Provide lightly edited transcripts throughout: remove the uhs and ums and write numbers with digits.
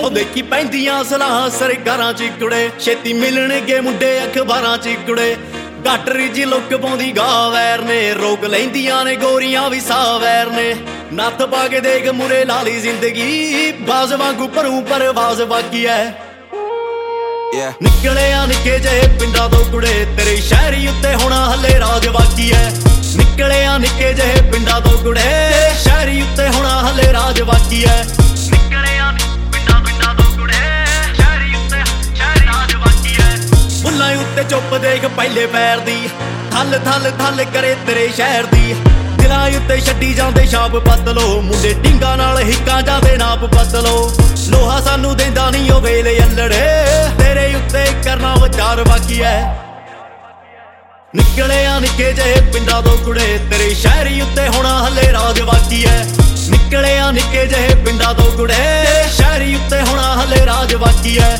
देखी पैंदियां सलाहां सरकारां च कुड़े छेती मिलणगे मुंडे अखबारां च कुड़े गाटरी जी लुक पाउंदी गावैर ने रोक लैंदियां ने गोरियां भी सावैर ने नत्थ पा के देख मुरे लाली जिंदगी बाज वांगू भरूं पर आवाज बाकी है निकले आ निके जहे पिंडा तो कुड़े तेरे शहरी उत्ते होना हले राज बाकी है निकले आ निके जहे पिंडा तो कुड़े शहरी उत्ते होना हले राज बाकी है निकले आ पिंडा तो कुड़े शहरी उत्ते राज बाकी है बुल्लां उत्ते चुप देख पहले पैर दी थल थल थल करे तेरे शहर दी दिलां उत्ते छड्डी जांदे छाप बदलो मुंडे टिंगा नाल हिक्कां जांदे नाप बदलो लोहा सानू देंदा नहीं ओ वेले अल्लड़े तेरे उत्ते करना विचार बाकी है निकले आ निके जहे पिंडा तो कुड़े तेरे शहरी उत्ते होना हले राज बाकी है निकले आ निके जहे पिंडा तो कुड़े शहरी उत्ते होना हले राज बाकी है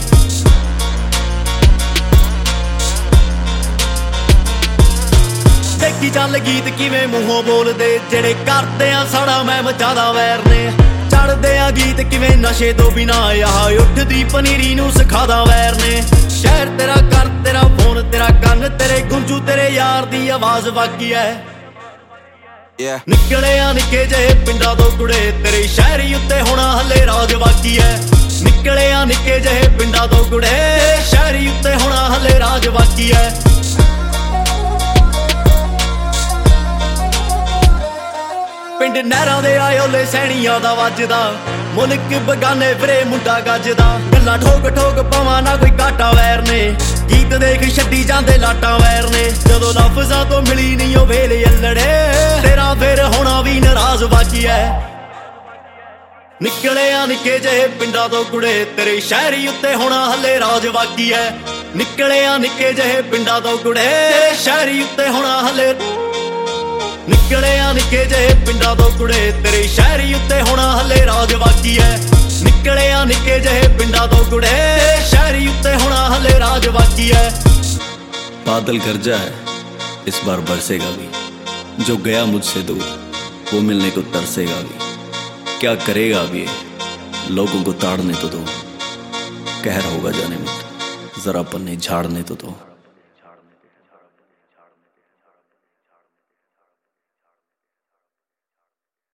देखी चल गीत किवें मूहों बोलदे जेड़े करदे आ साड़ा मैं मचादा वैर ने चढ़दे आ गीत किवें नशे तो बिना आह उठदी पनीरी नूं सिखादा वैर ने शहर तेरा कर तेरा फोन तेरा कन्न तेरे गुंजू तेरे यार दी आवाज बाकी है निकले आ निके जहे पिंडा तो कुड़े तेरे शहरी उत्ते होना हले राज बाकी है निकले आ निके जहे पिंडा तो कुड़े शहरी उत्ते होना हले राज बाकी है पिंड नहरां दे आयोले सैणियां दा वजदा मुल्क बगाने फिरे मुंडा गजदा गल्लां ठोक ठोक पवां ना कोई घाटा वैर ने गीत देख छड्डी जांदे लाटां वैर ने जदों लफ्ज़ां तो मिली नहीं ओ वेले अल्लड़े तेरा फिर होना भी नाराज बाकी है निकले आ निके जहे पिंडा तो कुड़े तेरे शहरी उत्ते होना हले राज बाकी है निकले आ निके जहे पिंडा तो कुड़े शहरी उत्ते होना हले निकले आ निके जहे पिंडा तो कुड़े तेरे शहरी उत्ते होना हले राज बाकी है निकले आ निके जहे पिंडा तो कुड़े शहरी उत्ते होना हले राज बाकी है बादल गरजा है इस बार बरसेगा भी जो गया मुझसे दूर वो मिलने को तरसेगा भी क्या करेगा अब ये लोगों को ताड़ने तो दो कहर होगा जाने मत जरा पन्ने झाड़ने तो दो।